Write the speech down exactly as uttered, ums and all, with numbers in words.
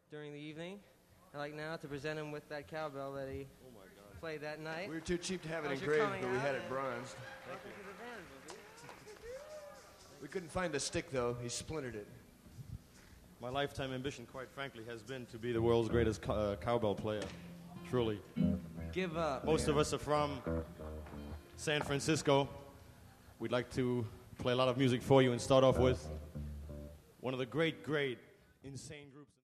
during the evening. I'd like now to present him with that cowbell that he Oh my God. played that night. We were too cheap to have it As you're engraved, coming but we out had it and- bronzed. Welcome to the band, Booby. We couldn't find the stick, though. He splintered it. My lifetime ambition, quite frankly, has been to be the world's greatest cow- uh, cowbell player. Truly. Give up. Most of us are from San Francisco. We'd like to play a lot of music for you and start off with one of the great, great insane groups.